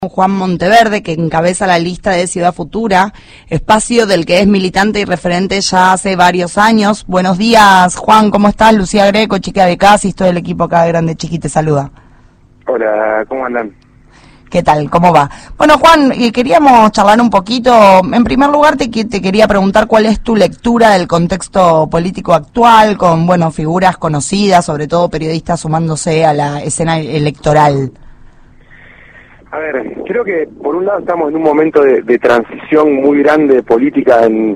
Juan Monteverde, que encabeza la lista de Ciudad Futura, espacio del que es militante y referente ya hace varios años. Buenos días, Juan, ¿cómo estás? Lucía Greco, Chica de Casis, todo el equipo acá de Grande Chiqui te saluda. Hola, ¿cómo andan? ¿Qué tal? ¿Cómo va? Bueno, Juan, queríamos charlar un poquito. En primer lugar, te quería preguntar cuál es tu lectura del contexto político actual, con, figuras conocidas, sobre todo periodistas sumándose a la escena electoral. A ver, creo que por un lado estamos en un momento de transición muy grande de política yo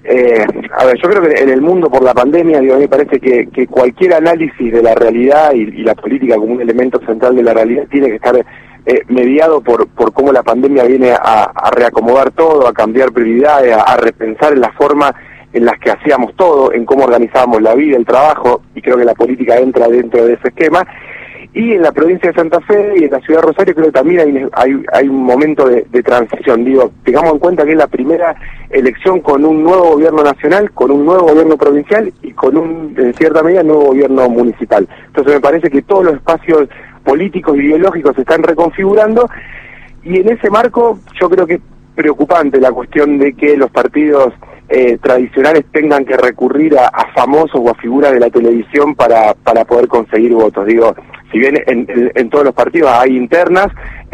creo que en el mundo por la pandemia, a mí me parece que cualquier análisis de la realidad y la política como un elemento central de la realidad tiene que estar mediado por cómo la pandemia viene a reacomodar todo, a cambiar prioridades, a repensar en la forma en las que hacíamos todo, en cómo organizábamos la vida, el trabajo, y creo que la política entra dentro de ese esquema. Y en la provincia de Santa Fe y en la ciudad de Rosario creo que también hay un momento de transición. Tengamos en cuenta que es la primera elección con un nuevo gobierno nacional, con un nuevo gobierno provincial y con en cierta medida, nuevo gobierno municipal. Entonces me parece que todos los espacios políticos y ideológicos se están reconfigurando, y en ese marco yo creo que es preocupante la cuestión de que los partidos tradicionales tengan que recurrir a famosos o a figuras de la televisión para poder conseguir votos. Si bien en todos los partidos hay internas,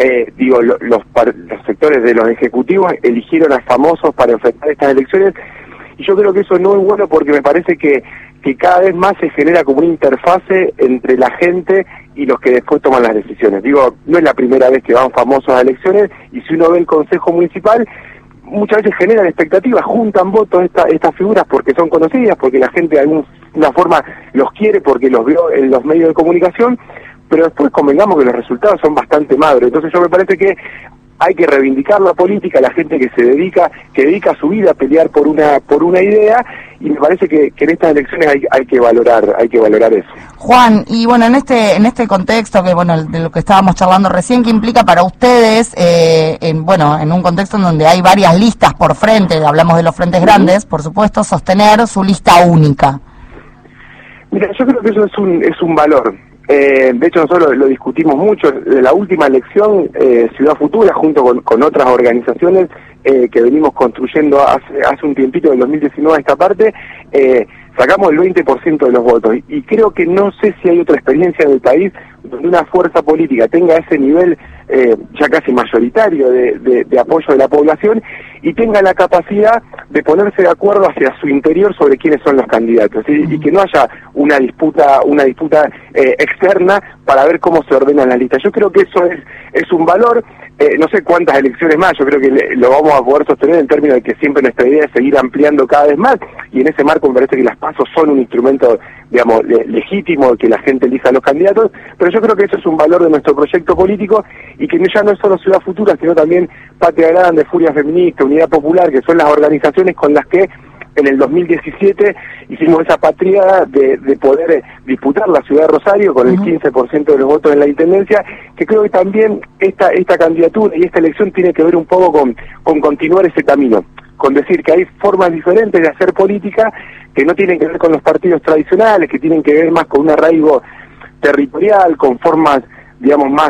los sectores de los ejecutivos eligieron a famosos para enfrentar estas elecciones, y yo creo que eso no es bueno porque me parece que cada vez más se genera como una interfase entre la gente y los que después toman las decisiones. No es la primera vez que van famosos a elecciones, y si uno ve el Consejo Municipal, muchas veces generan expectativas, juntan votos estas figuras porque son conocidas, porque la gente de alguna forma los quiere, porque los vio en los medios de comunicación, pero después convengamos que los resultados son bastante magros. Entonces yo me parece que hay que reivindicar la política, la gente que dedica su vida a pelear por una idea, y me parece que en estas elecciones hay que valorar eso. Juan, y en este contexto de lo que estábamos charlando recién, ¿qué implica para ustedes en un contexto en donde hay varias listas por frente, hablamos de los frentes grandes, por supuesto, sostener su lista única? Mira, yo creo que eso es un valor. De hecho, nosotros lo discutimos mucho. De la última elección, Ciudad Futura, junto con otras organizaciones que venimos construyendo hace un tiempito, del 2019 a esta parte, sacamos el 20% de los votos. Y creo que no sé si hay otra experiencia en el país donde una fuerza política tenga ese nivel ya casi mayoritario de apoyo de la población, y tenga la capacidad de ponerse de acuerdo hacia su interior sobre quiénes son los candidatos, y que no haya una disputa externa para ver cómo se ordenan las listas. Yo creo que eso es un valor. No sé cuántas elecciones más, yo creo que lo vamos a poder sostener en términos de que siempre nuestra idea es seguir ampliando cada vez más, y en ese marco me parece que las PASO son un instrumento, legítimo de que la gente elija a los candidatos, pero yo creo que eso es un valor de nuestro proyecto político, y que ya no es solo Ciudad Futura, sino también Patria Grande, Furia Feminista, Unidad Popular, que son las organizaciones con las que en el 2017 hicimos esa patriada de poder disputar la ciudad de Rosario con el 15% de los votos en la intendencia, que creo que también esta candidatura y esta elección tiene que ver un poco con continuar ese camino, con decir que hay formas diferentes de hacer política que no tienen que ver con los partidos tradicionales, que tienen que ver más con un arraigo territorial, con formas, más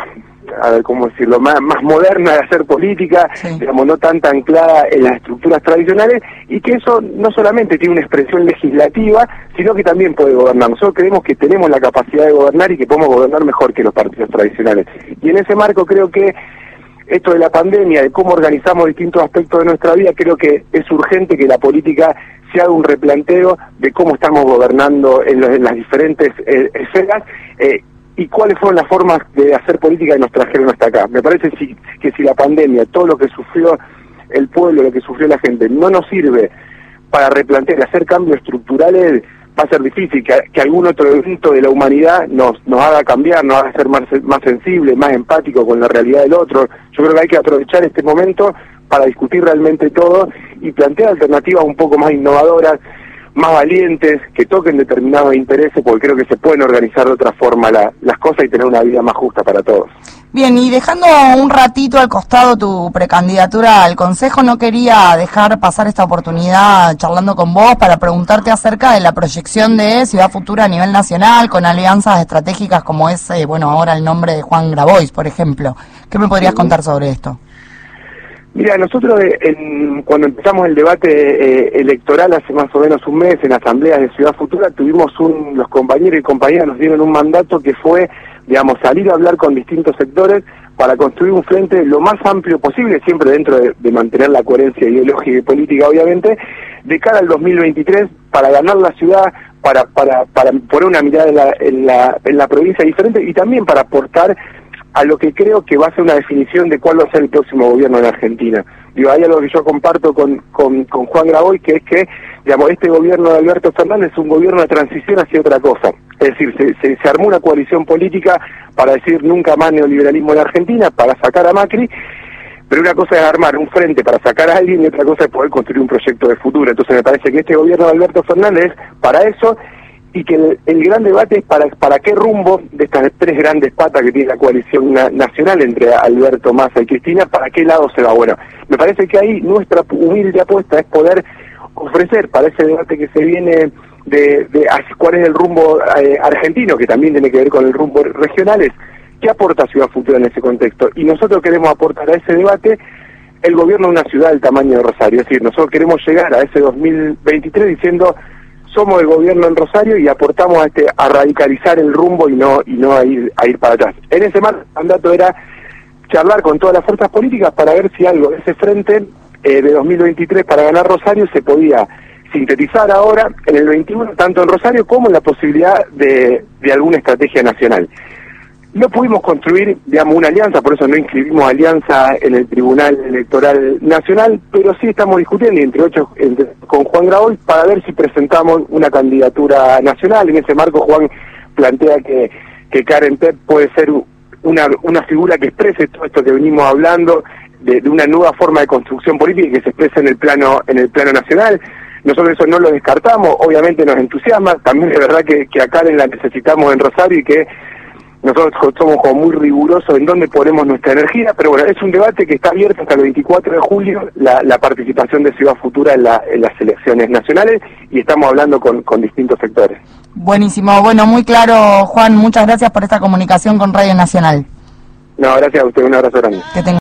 moderna de hacer política, sí. No tan anclada en las estructuras tradicionales, y que eso no solamente tiene una expresión legislativa, sino que también puede gobernar. Nosotros creemos que tenemos la capacidad de gobernar y que podemos gobernar mejor que los partidos tradicionales. Y en ese marco creo que esto de la pandemia, de cómo organizamos distintos aspectos de nuestra vida, creo que es urgente que la política se haga un replanteo de cómo estamos gobernando en las diferentes esferas, y cuáles fueron las formas de hacer política que nos trajeron hasta acá. Me parece que si la pandemia, todo lo que sufrió el pueblo, lo que sufrió la gente, no nos sirve para replantear y hacer cambios estructurales, va a ser difícil que algún otro evento de la humanidad nos haga cambiar, nos haga ser más sensible, más empático con la realidad del otro. Yo creo que hay que aprovechar este momento para discutir realmente todo y plantear alternativas un poco más innovadoras, más valientes, que toquen determinados intereses, porque creo que se pueden organizar de otra forma las cosas y tener una vida más justa para todos. Bien, y dejando un ratito al costado tu precandidatura al Consejo, no quería dejar pasar esta oportunidad charlando con vos para preguntarte acerca de la proyección de Ciudad Futura a nivel nacional, con alianzas estratégicas como es, ahora el nombre de Juan Grabois, por ejemplo. ¿Qué me podrías contar sobre esto? Mira, nosotros cuando empezamos el debate electoral hace más o menos un mes en asambleas de Ciudad Futura, tuvimos los compañeros y compañeras nos dieron un mandato que fue, digamos, salir a hablar con distintos sectores para construir un frente lo más amplio posible, siempre dentro de mantener la coherencia ideológica y política, obviamente, de cara al 2023, para ganar la ciudad, para poner una mirada en la provincia diferente y también para aportar a lo que creo que va a ser una definición de cuál va a ser el próximo gobierno en Argentina. Digo, hay algo que yo comparto con Juan Grabois, que es que, digamos, este gobierno de Alberto Fernández es un gobierno de transición hacia otra cosa. Es decir, se armó una coalición política para decir nunca más neoliberalismo en Argentina, para sacar a Macri, pero una cosa es armar un frente para sacar a alguien y otra cosa es poder construir un proyecto de futuro. Entonces me parece que este gobierno de Alberto Fernández es para eso, y que el gran debate es para qué rumbo de estas tres grandes patas que tiene la coalición nacional entre Alberto, Massa y Cristina, para qué lado se va. Bueno, me parece que ahí nuestra humilde apuesta es poder ofrecer para ese debate que se viene de cuál es el rumbo argentino, que también tiene que ver con el rumbo regionales, qué aporta Ciudad Futura en ese contexto. Y nosotros queremos aportar a ese debate el gobierno de una ciudad del tamaño de Rosario, es decir, nosotros queremos llegar a ese 2023 diciendo somos el gobierno en Rosario y aportamos a radicalizar el rumbo y no a ir para atrás. En ese mandato era charlar con todas las fuerzas políticas para ver si algo de ese frente de 2023 para ganar Rosario se podía sintetizar ahora en el 21, tanto en Rosario como en la posibilidad de alguna estrategia nacional. No pudimos construir, digamos, una alianza, por eso no inscribimos alianza en el Tribunal Electoral Nacional, pero sí estamos discutiendo, con Juan Grabois, para ver si presentamos una candidatura nacional. En ese marco, Juan plantea que Karen Pep puede ser una figura que exprese todo esto que venimos hablando, de una nueva forma de construcción política y que se exprese en el plano nacional. Nosotros eso no lo descartamos, obviamente nos entusiasma, también es verdad que a Karen la necesitamos en Rosario y que nosotros somos como muy rigurosos en dónde ponemos nuestra energía, pero bueno, es un debate que está abierto hasta el 24 de julio, la participación de Ciudad Futura en las elecciones nacionales, y estamos hablando con distintos sectores. Buenísimo, bueno, muy claro, Juan, muchas gracias por esta comunicación con Radio Nacional. No, gracias a usted, un abrazo grande. Que tenga